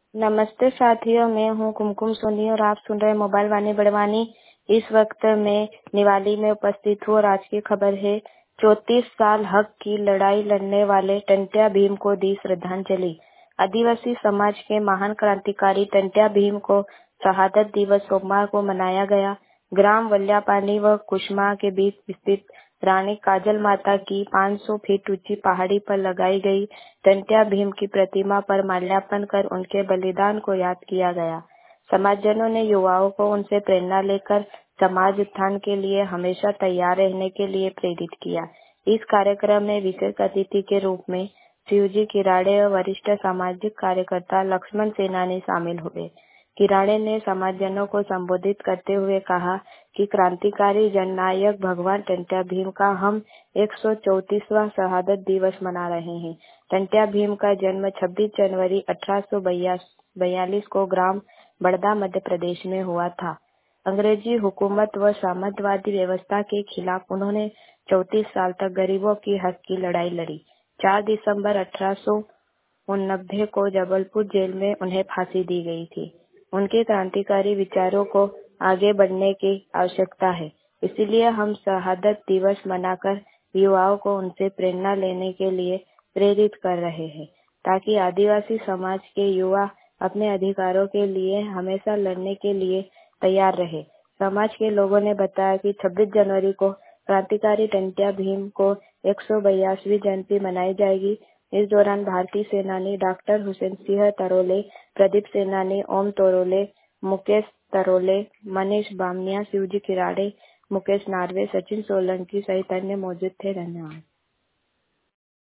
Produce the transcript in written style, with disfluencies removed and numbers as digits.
नमस्ते साथियों, मैं हूँ कुमकुम सोनी और आप सुन रहे हैं मोबाइल वाणी बड़वानी। इस वक्त मैं निवाली में उपस्थित हूँ और आज की खबर है 34 साल हक की लड़ाई लड़ने वाले टंट्या भीम को दी श्रद्धांजलि। आदिवासी समाज के महान क्रांतिकारी टंट्या भीम को शहादत दिवस सोमवार को मनाया गया। ग्राम वल्यापानी व कुशमा के बीच स्थित रानी काजल माता की 500 फीट ऊंची पहाड़ी पर लगाई गई टंट्या भीम की प्रतिमा पर माल्यार्पण कर उनके बलिदान को याद किया गया। समाजजनों ने युवाओं को उनसे प्रेरणा लेकर समाज उत्थान के लिए हमेशा तैयार रहने के लिए प्रेरित किया। इस कार्यक्रम में विशेष अतिथि के रूप में शिवजी किराड़े और वरिष्ठ सामाजिक कार्यकर्ता लक्ष्मण सेनानी शामिल हुए। किराड़े ने समाजजनों को संबोधित करते हुए कहा कि क्रांतिकारी जननायक भगवान टंट्या भीम का हम 134वां शहादत दिवस मना रहे हैं। टंट्या भीम का जन्म 26 जनवरी 1842 को ग्राम बड़दा मध्य प्रदेश में हुआ था। अंग्रेजी हुकूमत व साम्राज्यवादी व्यवस्था के खिलाफ उन्होंने 34 साल तक गरीबों की हक की लड़ाई लड़ी। 4 दिसंबर 1889 को जबलपुर जेल में उन्हें फांसी दी गई थी। उनके क्रांतिकारी विचारों को आगे बढ़ने की आवश्यकता है, इसलिए हम शहादत दिवस मनाकर युवाओं को उनसे प्रेरणा लेने के लिए प्रेरित कर रहे हैं, ताकि आदिवासी समाज के युवा अपने अधिकारों के लिए हमेशा लड़ने के लिए तैयार रहे। समाज के लोगों ने बताया कि 26 जनवरी को क्रांतिकारी टंट्या भीम को 182वीं जयंती मनाई जाएगी। इस दौरान भारतीय सेनानी डॉक्टर हुसैन सिंह तरोले, प्रदीप सेनानी, ओम तरोले, मुकेश तरोले, मनीष बामनिया, शिवजी किराड़े, मुकेश नार्वे, सचिन सोलंकी सहित अन्य मौजूद थे। धन्यवाद।